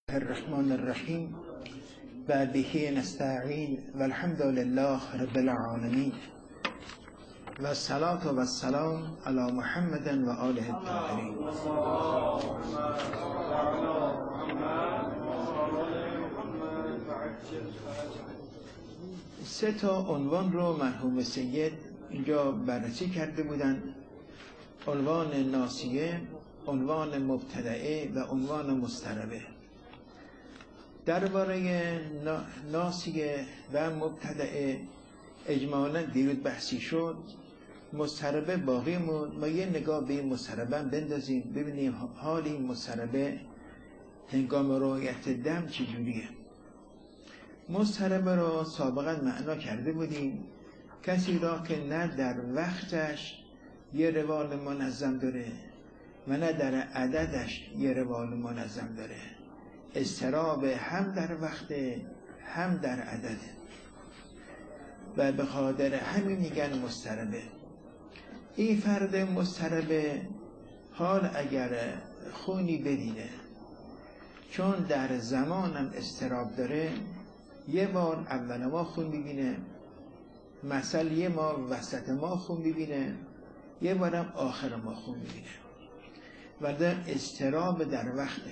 الرحمن الرحیم و به نستعین و الحمد لله رب العالمین و الصلاة و السلام علی محمد و آله الطاهرین. سه تا عنوان رو مرحوم سید اینجا بررسی کرده بودند: عنوان ناسیه، عنوان مبتدعه و عنوان مضطربه. درباره ناسیه و مبتدعه اجمالا دیروز بحثی شد. مضطربه باقی موند. ما یه نگاه به این مضطربه بندازیم ببینیم حال این مضطربه هنگام رؤیت دم چجوریه. مضطربه رو سابقا معنا کرده بودیم کسی را که نه در وقتش یه روال منظم داره و نه در عددش یه روال منظم داره، اضطراب هم در وقت هم در عدد و به خاطر همین میگن مضطربه. این فرد مضطربه حال اگر خونی ببینه، چون در زمانم اضطراب داره، یه بار اول ما خون ببینه، مثلا یه ما وسط ما خون ببینه، یه بارم آخر ما خون ببینه و در اضطراب در وقته.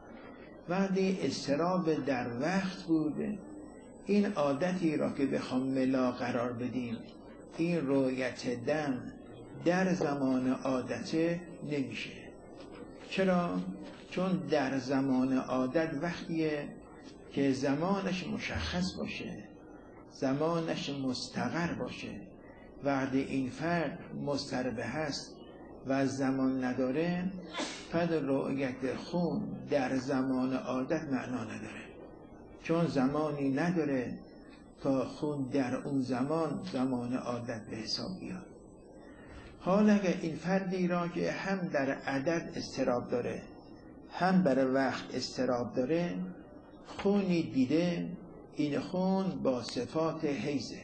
وقتی اضطراب در وقت بود، این عادتی را که بخوام ملا قرار بدیم، این رؤیت دم در زمان عادت نمیشه. چرا؟ چون در زمان عادت وقتیه که زمانش مشخص باشه، زمانش مستقر باشه. وقتی این فرد مضطرب هست و زمان نداره، پس رؤیت خون در زمان عادت معنا نداره، چون زمانی نداره تا خون در اون زمان عادت به حساب بیاد. حالا اگر این فردی را که هم در عدد اضطراب داره هم بر وقت اضطراب داره، خونی دیده، این خون با صفات حیزه،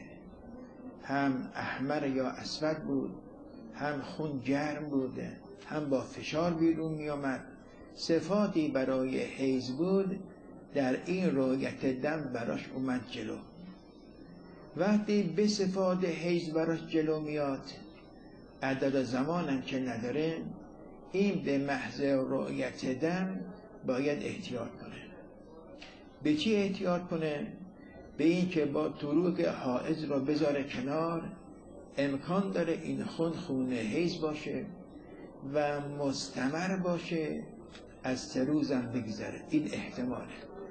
هم احمر یا اسود بود، هم خون گرم بوده، هم با فشار بیرون می آمد، صفاتی برای حیض بود، در این رؤیت دم براش اومد جلو. وقتی به صفات حیض براش جلو میاد، عدد زمانم که نداره، این به محض رؤیت دم باید احتیاط کنه. به چی احتیاط کنه؟ به این که با طروق حائض رو بذاره کنار، امکان داره این خون حیض باشه و مستمر باشه، از 3 روزم بگذره. این احتماله.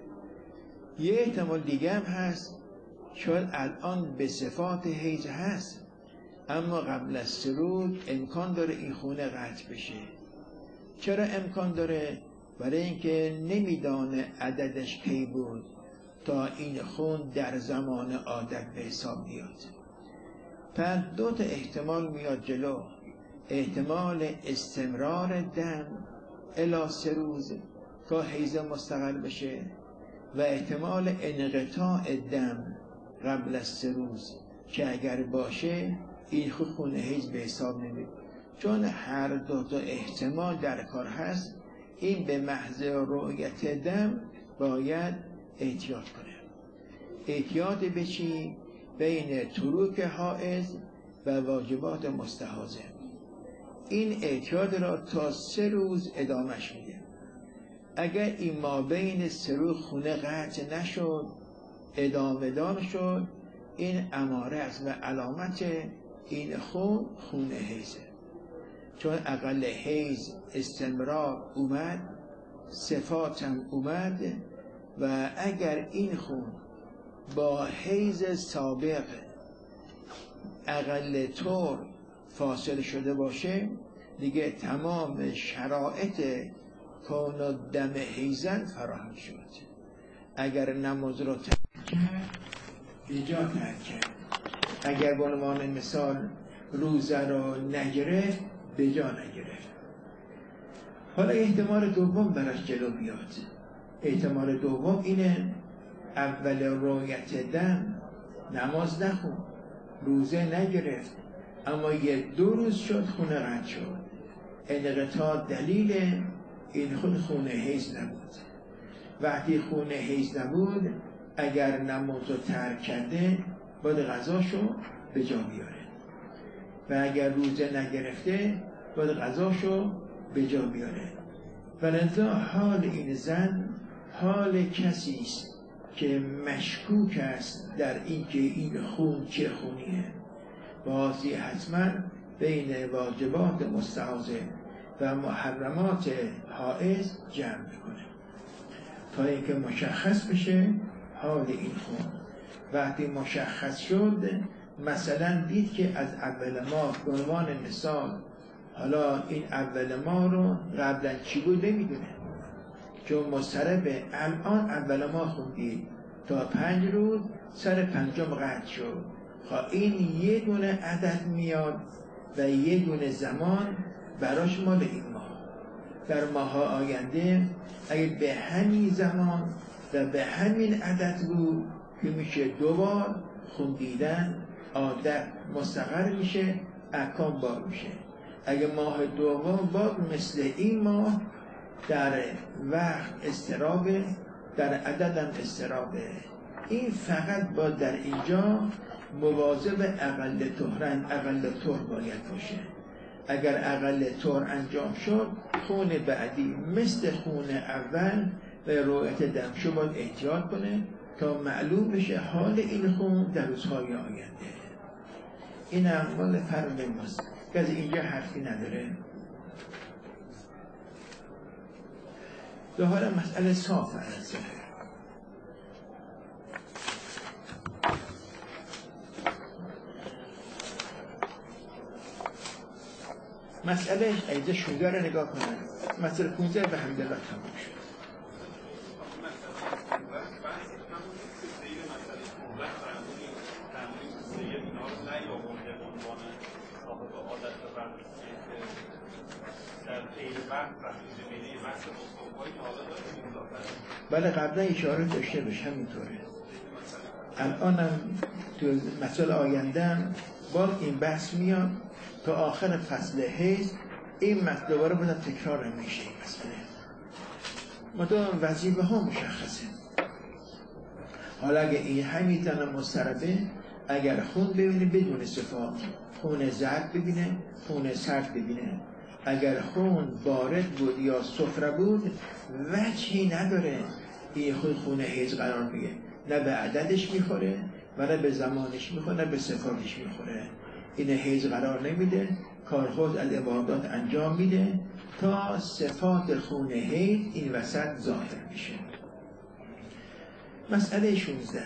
یه احتمال دیگه هم هست، چون الان به صفات حیض هست، اما قبل از 3 روز امکان داره این خون قطع بشه. چرا امکان داره؟ برای اینکه نمیدانه عددش کی بود تا این خون در زمان عادت به حساب بیاد. پس 2 تا احتمال میاد جلو: احتمال استمرار دم الی 3 روز تا حیض مستقر بشه و احتمال انقطاع دم قبل از 3 روز که اگر باشه این خون حیض به حساب نمیاد. چون هر 2 تا احتمال در کار هست، این به محض رؤیت دم باید احتیاط کنه. احتیاط به چی؟ بین تروک حائض و واجبات مستحاضه. این احتیاط را تا 3 روز ادامش میده. اگر این ما بین 3 روز خونه قطع نشد، ادامه شد، این اماره است و علامت این خون حیضه. چون اقل حیض استمرار اومد، صفاتم اومد، و اگر این خون با حیض سابق اقل طور فاصله شده باشه، دیگه تمام شرایط کون دم حیضن فراهم شد. اگر نماز رو ترک کرد، اینجا ترک کرد. اگر به عنوان مثال روزه رو نگرفت، به جا نگرفت. حالا احتمال دوم براش جلو بیاد. احتمال دوم اینه: اول رؤیت دم نماز نخون، روزه نگرفت، اما 1-2 روز شد خون قطع شد. انقطاع دلیل این خون حیض نبود. وقتی خون حیض نبود اگر نماز رو ترک کرده باید غذاشو به جا بیاره و اگر روزه نگرفته باید غذاشو به جا بیاره. ولذا حال این زن حال کسی است که مشکوک است در اینکه این خون چه خونیه. بازی حتما بین واجبات مستحاضه و محرمات حائض جمع میکنه تا اینکه مشخص بشه حال این خون. وقتی مشخص شد، مثلا دید که از اول ماه به عنوان مثال، حالا این اول ماه رو قبلا چی بود نمیدونه، چون مضطربه الان اول ماه خوندید تا 5 روز سر 5م قطع شد. این یه دونه عدد میاد و یه دونه زمان براش مال این ماه. در ماه آینده اگه به همین زمان و به همین عدد بود که میشه 2 بار خوندیدن، عادت مستقر میشه، احکام بار میشه. اگه ماه دوم باز مثل این ماه در وقت استرابه، در عددم استرابه. این فقط با در اینجا مواظب اقل طهر باید باشه. اگر اقل طهر انجام شد، خون بعدی مثل خون اول و رؤیت دمشو باید احتیاط کنه تا معلوم بشه حال این خون در روزهای آینده. این اعمال فرد ماست که از اینجا حرفی نداره. ظاهر مسئله صاف است. مسئله ایده 16 رو نگاه کنن. مسئله 15 به همدلله تمام شد. بله قبلا اشاره داشته بشه همینطوره. الانم تو مسئله آیندهم باز این بحث میاد تا آخر فصل حیض. این مسئله دوباره باید تکرار میشه. این مسئله مدام وظیفه ها مشخصه. حالا اگه این همین زن مضطربه، اگر خون ببینه بدون صفات، خون زرد ببینه، خون سرد ببینه، اگر خون بارد بود یا صفرا بود، وجهی نداره این خون حیض قرار بگه. نه به عددش میخوره و نه به زمانش میخوره، نه به صفاتش میخوره. این حیض قرار نمیده، کارخود از عبادات انجام میده تا صفات خون حیض این وسط ظاهر میشه. مسئله 16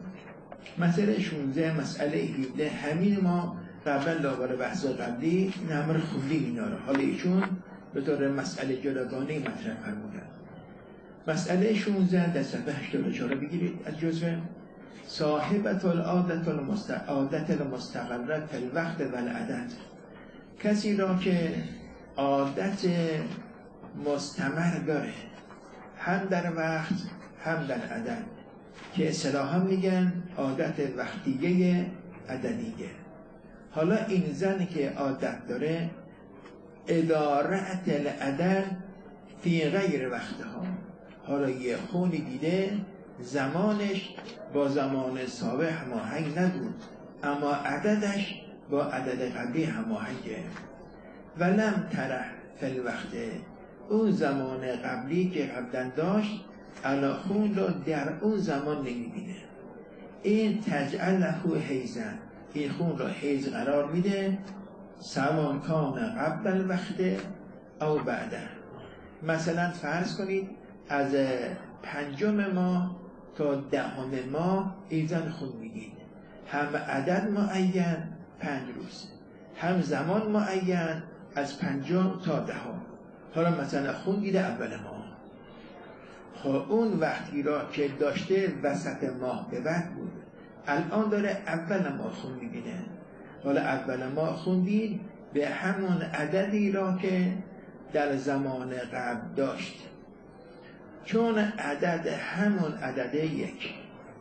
مسئله 17 همین ما قبلا داور بحث قبلی این همه رو خوندیم اینا رو. حالا ایشون به طور مسئله جداگانه مطرح فرمودن. مسئله 16 در صفحه 84 بگیرید از جزوه صاحبت العادت المستقره فی الوقت و العدد. کسی را که عادت مستمر داره هم در وقت هم در عدد، که اصطلاحا میگن عادت وقتیه عددیه. حالا این زنی که عادت داره ادارت العدد فی غیر وقتها، حالا یه خونی دیده زمانش با زمان سابق هماهنگ نبود، اما عددش با عدد قبلی هماهنگه. ولم تره فی الوقت، اون زمان قبلی که قبلا داشت علا خون را در اون زمان نمیبینه. این تجعله حیضا، این خون را حیض قرار میده، سواء کان قبل الوقت او بعده. مثلا فرض کنید از 5 ماه تا 10 ماه این زن خون میگید، هم عدد معین 5 روز، هم زمان معین از 5 تا 10. حالا مثلا خون دیده اول ماه، خب اون وقتی را که داشته وسط ماه به بعد بود، الان داره اول ماه خون میبینه. حالا اول ماه خون دید به همون عددی را که در زمان قبل داشت، چون عدد همون عدد 1.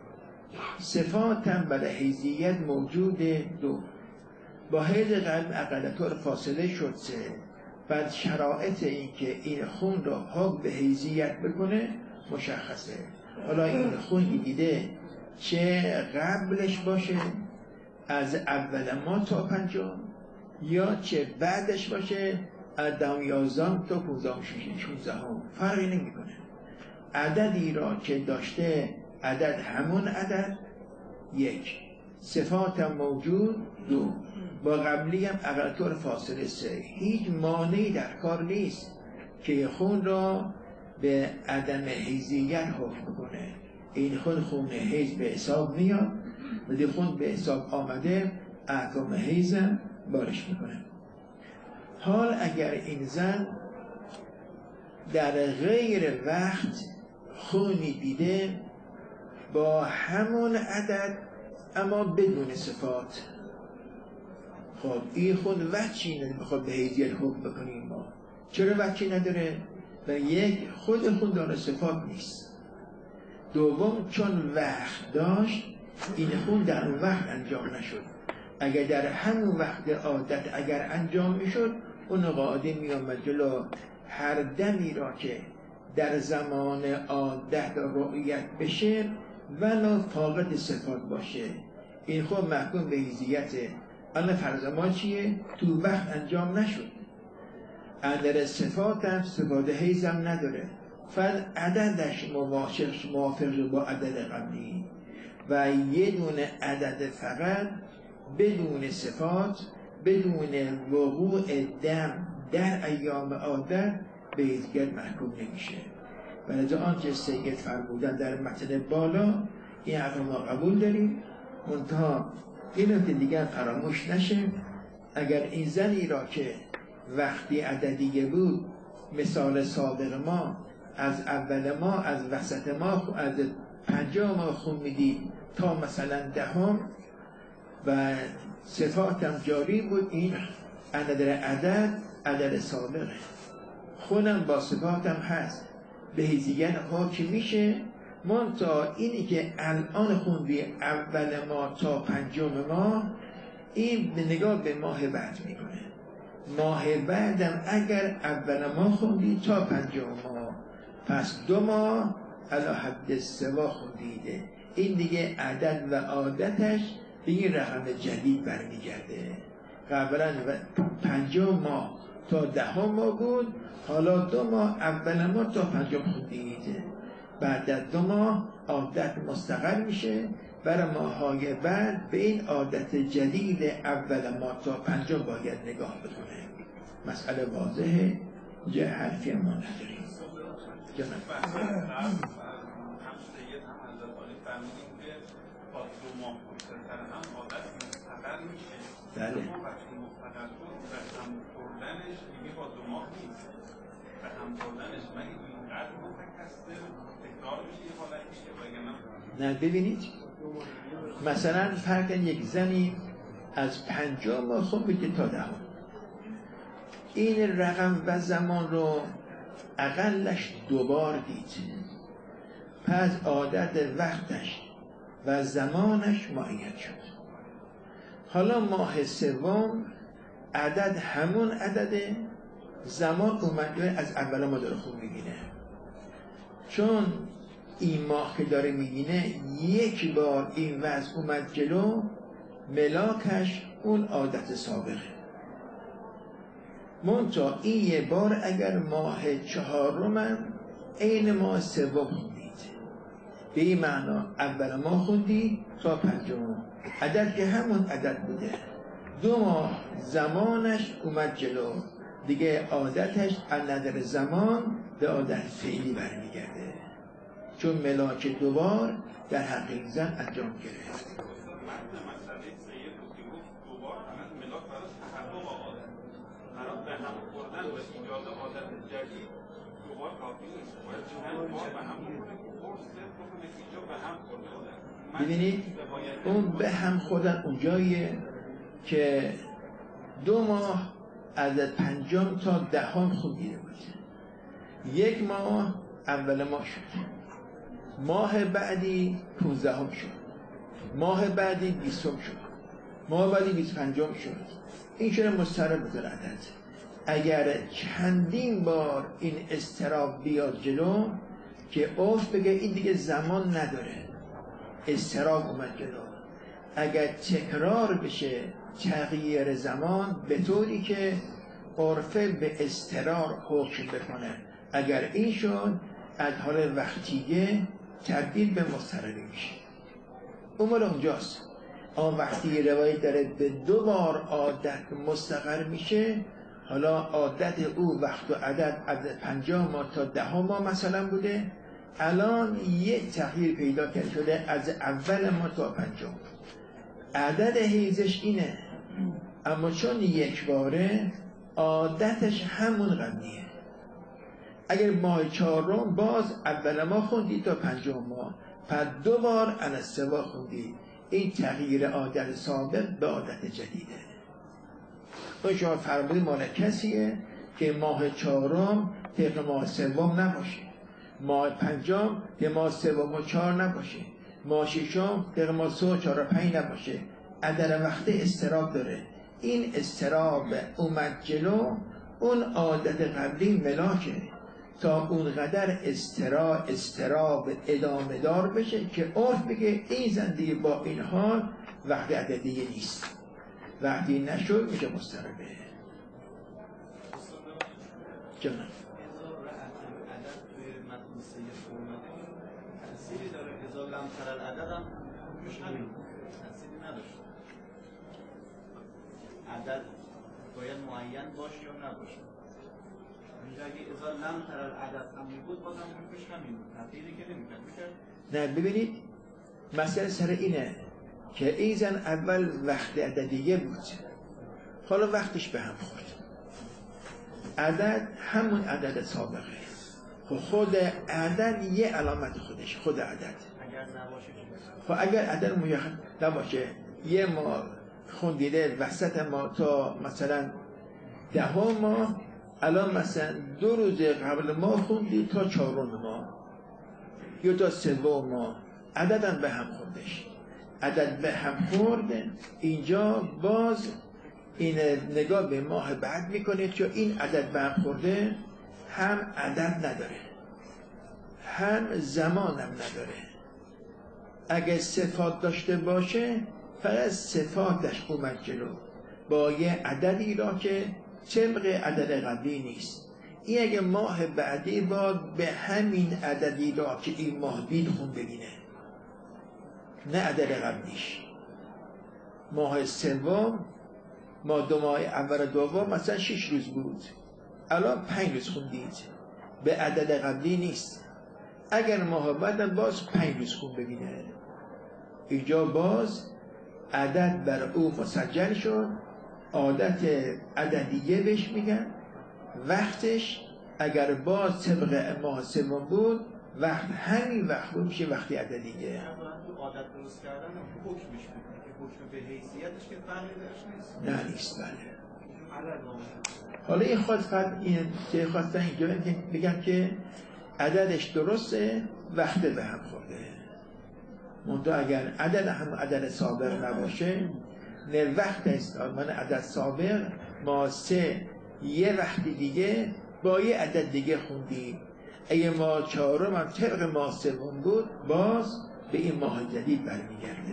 صفاتم برای حیضیت موجود 2. با حیض قلب اقل طور فاصله شد 3. بعد شرایط این که این خون را حق به حیضیت بکنه مشخصه. حالا این خون دیده چه قبلش باشه از اول ماه تا پنجم یا چه بعدش باشه از 10، 11 تا 15، 16 فرقی نمیکنه. عددی را که داشته عدد همون عدد، یک صفات هم موجود، دو با قبلی هم اقل طور فاصله، سه هیچ مانعی در کار نیست که خون را به عدم حیضیت حکم کنه. این خون حیض به حساب میاد، ولی خون به حساب آمده احکام حیض هم بارش میکنه. حال اگر این زن در غیر وقت خونی دیده با همون عدد اما بدون صفات، خب این خود وجهی نمیخواد به حیضیت حکم بکنیم. ما چرا وجهی نداره؟ و یک خود داره صفات نیست. دوم چون وقت داشت این خون در اون وقت انجام نشد. اگر در همون وقت عادت اگر انجام میشد اون قاعده میامد جلو هر دمی را که در زمان عادت رؤیت بشه ولی فاقد صفات باشه این خود محکوم به حیضیته. الان فرض ما چیه؟ تو وقت انجام نشد. اندر صفات هم صفات حیض هم نداره، فقط عددش موافق با عدد قبلی و یه دونه عدد فقط بدون صفات، بدون وقوع دم در ایام عادت به حیضیت محکوم نمیشه. ولی آنچه سید فرمودن در متن بالا این حرف ما قبول داریم، منتها این که دیگر فراموش نشه. اگر این زنی را که وقتی عددیه بود مثال سابق ما از اول ما از وسط ما از 50 ما خون میدید تا مثلا 10 و صفاتم جاری بود، این عدد سابقه، خونم با صفاتم هست به حیضیت حاکم میشه. منتها اینی که الان خوندی اول ماه تا 5 ماه این به نگاه به ماه بعد میکنه. ماه بعدم اگر اول ماه خوندی تا 5 ماه پس 2 ماه علی حد سوا خوندیده، این دیگه عدد و عادتش به این رقم جدید برمیگرده. قبلا 5 ماه تا 10 ماه بود، حالا 2 ماه اول ماه تا 5 خوندیده، بعد از 2 ماه عادت مستقر میشه. برای ماهای بعد به این عادت جدید اول ماه تا 5 باید نگاه بکنه. مسئله واضحه، جه حرفی ما نداریم. جناب بله. نه ببینید مثلا فرق یک زنی از 5 ماه خون میده تا 10 این رقم و زمان رو اقلش 2 بار دید، پس عادت وقتش و زمانش معین شد. حالا ماه سوم عدد همون عدده، زمان اومده از اول ما داره خون میبینه. چون این ماه که داره میبینه یک بار این وضع اومد جلو، ملاکش اون عادت سابقه. منتها این یه بار اگر ماه 4 عین ماه سوم خوندید، به این معنا اول ماه خوندی تا 5 عدد که همون عدد بوده، 2 ماه زمانش اومد جلو، دیگه عادتش از نظر زمان به عادت فعلی برمیگرده، چون ملاک 2 بار در حقیق زن انجام گرفت. ببینید اون به هم خودن اونجاییه که 2 ماه از 5 تا 10 خوندیده بود، 1 ماه اول ماه شد، ماه بعدی 15 شد، ماه بعدی 20 شد، ماه بعدی 25 شد. این چرا مضطرب بوده عدد؟ اگر چندین بار این اضطراب بیاد جلو که عرف بگه این دیگه زمان نداره، اضطراب اومد جلو. اگر تکرار بشه تغییر زمان به طوری که عرفه به اضطرار حکم بکنه، اگر این شد از حال وقتیه تبدیل به مضطربی میشه. اون اونجاست. اما وقتی روایت داره به 2 بار عادت مستقر میشه، حالا عادت او وقت و عدد 50 ماه تا 10 ماه مثلا بوده، الان یک تغییر پیدا کرده شده از اول ماه تا 50. عدد حیضش اینه، اما چون یک باره عادتش همون قبلیه. اگر ماه 4 باز اول ماه خوندی تا 50 ماه، پس 2 بار السوا خوندی. این تغییر عادت سابق به عادت جدیده. اون شما فرمودی مال کسیه که ماه 4 طبق ماه 3 نباشه، ماه 5 که ماه 3 و 4 نباشه، ماه 6 طبق ماه 3 و 4 و 5 نباشه. عدد وقت اضطراب داره. این اضطراب اومد جلو، اون عادت قبلی ملاکه تا اونقدر اضطراب ادامه دار بشه که عرف بگه این زندگی با این حال وقت عددیه نیست. وقتی نشد میشه مضطربه. جانم عدد توی متن سید اومده تأثیری داره. اذا لم تر العدد هم روش همین تأثیری نداشت. عدد باید معین باشه یا نباشه. اگه اذا لم تر العدد هم میبود بازم روش همین تغییری که نمیکرد میکرد. نه ببینید مسئله سر اینه که این زن اول وقت عددیه بود، حالا وقتش به هم خورد. عدد همون عدد سابقه. خود عدد یه علامت خودش، خود عدد. اگر نباشه خب اگر عدد مشخص نباشه، یه ماه خوندیده وسط ماه تا مثلا 10 ماه، الان مثلا 2 روز قبل ماه خوندی تا 4 ماه یا تا 3 ماه، عددم به هم خوردش. عدد به هم خورده، اینجا باز این نگاه به ماه بعد میکنه که این عدد به هم خورده هم عدد نداره هم زمانم نداره. اگه صفات داشته باشه فقط صفاتش اومد جلو با یه عددی را که طبق عدد قبلی نیست. این اگه ماه بعدی باید به همین عددی را که این ماه دید خون ببینه، نه عدد قبلیش. ماه 3 ماه 2 ماه اول دوم مثلا 6 روز بود، الان 5 روز خوندید، به عدد قبلی نیست. اگر ماه بعد باز 5 روز خون ببینه، اینجا باز عدد بر او مسجل شد، عادت عددیه بهش میگن. وقتش اگر باز طبق ماه 3 بود، وقت همین وقت میشه وقتی عددیه. تو عادت درست کردن حکمش میکنه که حکم به حیثیتش که فرقی درش نیست. نه نیست. بله. حالا این خواست این که خواستن اینجا بگم که عددش درسته، وقت به هم خورده. منتها اگر عدد هم عدد سابق نباشه، نه وقت است من عدد سابق ما 3 یه وقت دیگه با یه عدد دیگه خوندی. اگه ما 4 هم طبق ما 3 بود، باز به این ماه جدید برمیگرده.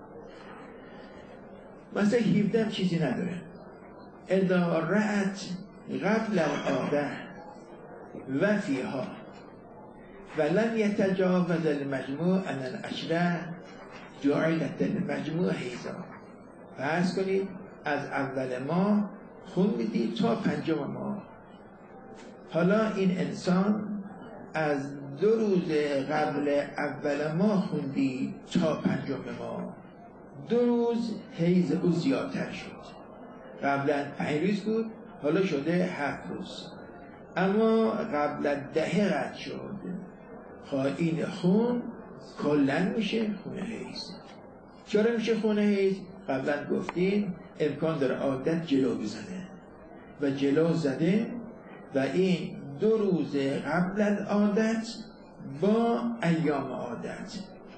مثلا 17 هم چیزی نداره. اذا رأت قبل العاده و فیها ولم یتجاوز المجموع ان العشره جعلت المجموع حیضا. فرض کنید از اول ماه خوندید تا 5 ماه. حالا این انسان از 2 روز قبل اول ماه خوندی تا 5 ماه، 2 روز حیض او زیادتر شد. قبلا 5 روز بود، حالا شده 7 روز، اما قبلا 10 رد شد. خواه این خون کلن میشه خون حیض. چرا میشه خون حیض؟ قبلا گفتیم امکان داره عادت جلو بزنه و جلو زده و این 2 روز قبل از عادت با ایام عادت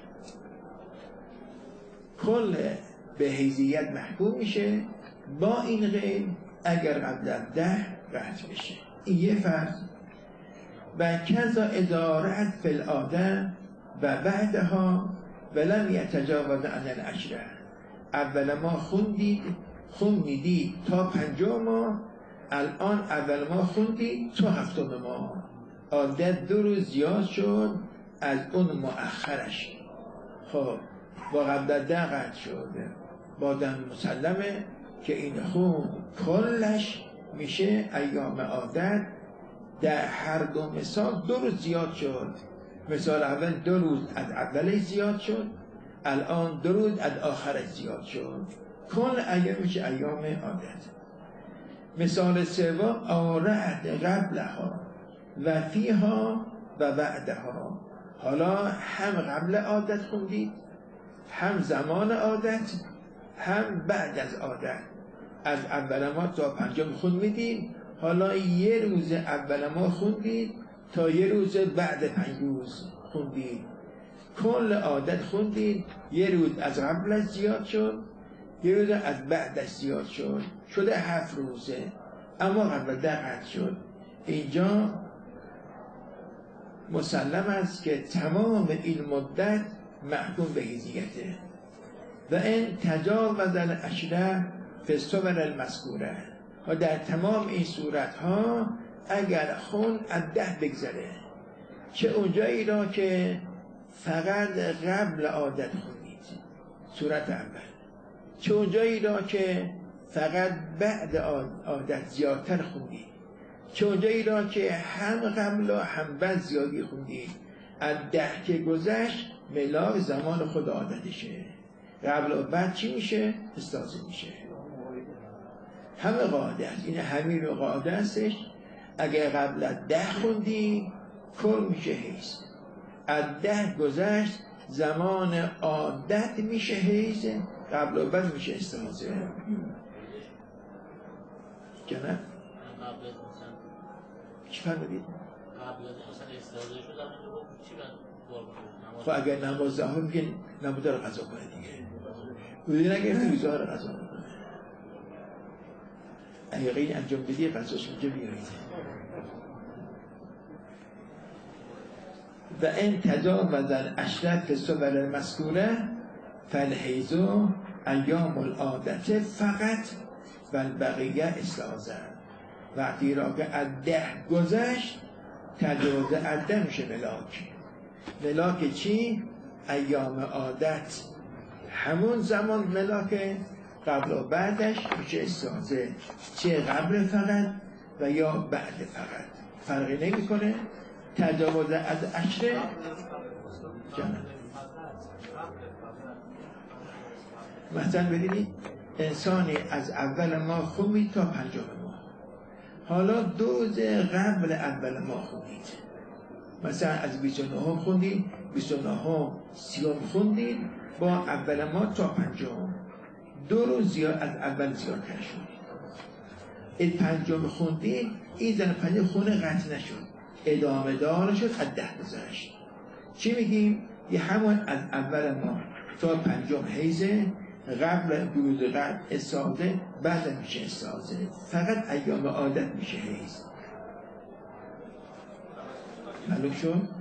کل به حیضیت محکوم میشه. با این قید اگر قبل از 10 رد بشه. این یه فرض. و کذا ادارت فی العاده و بعدها ولم یتجاوز عن العشره. اول ما خوندید تا 50 ماه، الان اول ما خوندید تا 7 ماه. عادت 2 روز زیاد شد از اون مؤخرش. خب با قبل ده قطع شد، بادم مسلمه که این خون کلش میشه ایام عادت. در هر دو مثال 2 روز زیاد شد. مثال اول 2 روز از اولش زیاد شد، الان 2 روز از آخرش زیاد شد. کل ایام میشه ایام عادت. مثال سوم آرد قبلها و فیها و بعدها. حالا هم قبل عادت خوندید، هم زمان عادت، هم بعد از عادت. از اول ما تا 5 خون میدید. حالا 1 روز اول ما خوندید تا 1 روز بعد 5 روز خوندید. کل عادت خوندید. 1 روز از قبلش زیاد شد، 1 روز از بعدش زیاد شد، شده 7 روزه، اما قبل قطع شد. اینجا مسلم است که تمام این مدت محکوم به حیزیته. و این تجاوز العشره فی الصور المذکوره. و در تمام این صورت ها اگر خون از 10 بگذره، چه اونجایی را که فقط قبل عادت خوندید صورت اول، چه اونجایی را که فقط بعد عادت زیادتر خوندید، چه اونجایی را که هم قبل و هم بعد زیادی خوندید. از 10 که گذشت ملاک زمان خود عادتشه. قبل و بعد چی میشه؟ استاذه میشه. همه قاعده است، این همین قاعده استش. اگر قبل از 10 خوندی کل میشه حیض، از 10 گذشت زمان عادت میشه حیض، قبل و بعد میشه استاذه. جنب چی فرمودید؟ قبل از مثلا استاذه شد اما رو چی بعد؟ خب اگر نماز ظهر میگه نماز رو قضا کنه دیگه، بودی نگرفتی ظهر قضا کنه. اگر این انجام بدی قضاش اونجا بیارید. و این تجاوز العشره فی الصور المذکوره فالحیض ایام العادت فقط و البقیه استاذه. وقتی را که از 10 گذشت تجاوز از 10 میشه ملاک. ملاک چی؟ ایام عادت، همون زمان ملاک قبل و بعدش میشه استاذه. چه قبل فقط و یا بعد فقط فرقی نمی کنه. تجاوز از عشره جانم. مثلا ببینید انسانی از اول ماه خوندید تا 5 ماه، حالا 2 روز قبل اول ماه خوندید، مثلا از 29 خوندید، 29 30 خوندید، با اول ماه تا 5 2 روز زیاد از اول زیادتر شد. این 5 خوندید، این زن 5 خونه قطع نشد، ادامه دار شد، از 10 گذشت. چی میگیم؟ یه همون از اول ماه تا 5 حیزه، قبل 2 روز قبل استاذه، بعد میشه استاذه، فقط ایام عادت میشه حیز. معلوم شد؟ من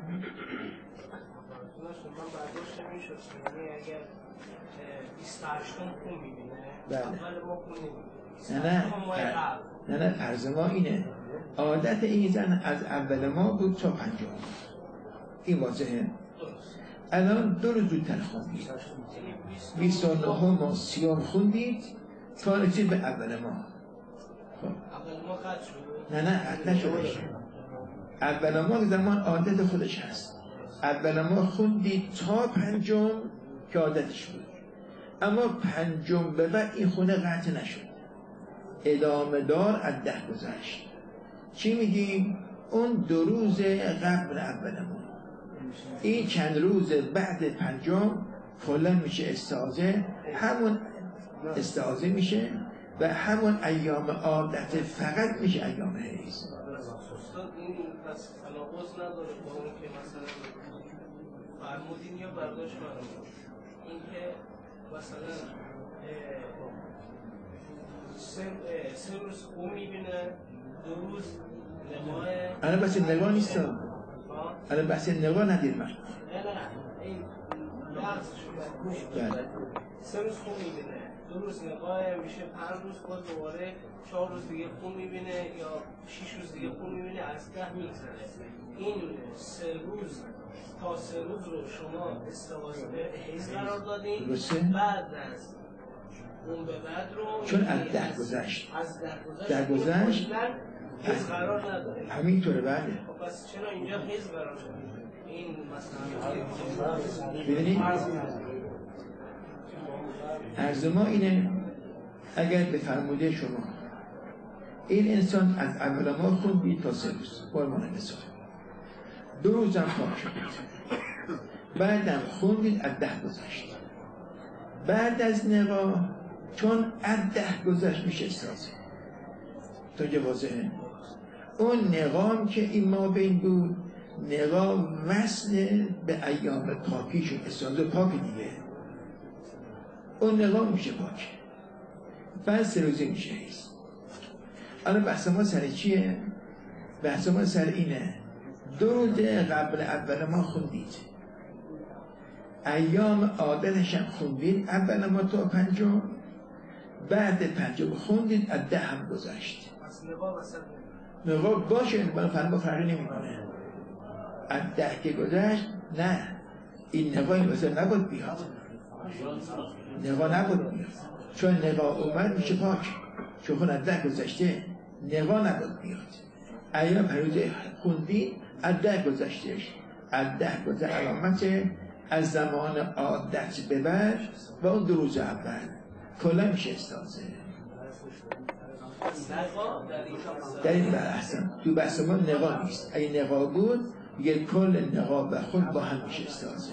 برداشت میشد یعنی اگر 28 خون میبینه اول ما خون نمیبینه. نه عرض ما اینه، عادت این زن از اول ما بود تا 5 این واضحه. الان 2 روز زودتر خوندید، 29 ما 30 خوندید تا رسید به اول ما. اول ما قطع شد؟ نه قطع نشدش. اول ما زمان عادت خودش هست. اول ما خوندید تا 5 که عادتش بود، اما 5 به بعد این خونه قطع نشد، ادامه دار از 10 گذشت. چی میگیم؟ اون 2 روز قبل اول ما، این چند روز بعد 5 کلا میشه استاذه، همون استاذه میشه و همون ایام عادت فقط میشه ایام حیض. استاد این پس تناقض نداره با اون که مثلا فرمودین یا برداشت فرمود این که مثلا 3 روز خون میبینه، 2 روز الان بحث نقا نیست، الان بحث نقا ندیر من. نه این بحث شده بله 3 روز خون میبینه، 2 روز نقاه میشه، 5 روز باز دوباره 4 روز دیگه خون میبینه یا 6 روز دیگه خون میبینه، از 10 میگذره. این 3 روز تا 3 روز رو شما استواسه حیض قرار دادین، بعد از اون به بعد رو چون از 10 گذشت، از 10 در گذشت حیض قرار نداره. همینطوره. بله خب پس چرا اینجا حیض قرار دادین؟ این مثلا ببینید عرض ما اینه، اگر به فرموده شما این انسان از اول ما خوندید تا 3 روز هورمون نسا، 2 روز هم پاک شدید، بعدم خوندید از 10 گذشت، بعد از نقا چون از 10 گذشت میشه استازه تا جا واضحه. اون نقام که این ما بین بود نقا وصل به ایام پاکی شد، استازه پاک دیگه، اون نقا میشه پاک، بعد 3 روزه میشه حیض. الان بحث ما سر چیه؟ بحث ما سر اینه 2 روز قبل اول ما خوندید، ایام عادتش هم خوندید، اول ما تا 5، بعد 5 خوندید، از 10 هم گذشت. نقا باشه، من فرما فرقی نمی کنه. از 10 که گذشت نه، این نقا این واسه نبود بیاد، نقا نبود بیاد، چون نقا اومد میشه پاک، چون از 10 گذشته نقا نبود بیاد. ایام پروزه خوندید از 10 گذشتش، از 10 گذشت علامت از زمان عادت به بعد و اون 2 روز اول کلا میشه استازه. در این بحث تو بحث ما نقا نیست، اگه نقا بود یه کل نقا و خود با هم میشه استازه.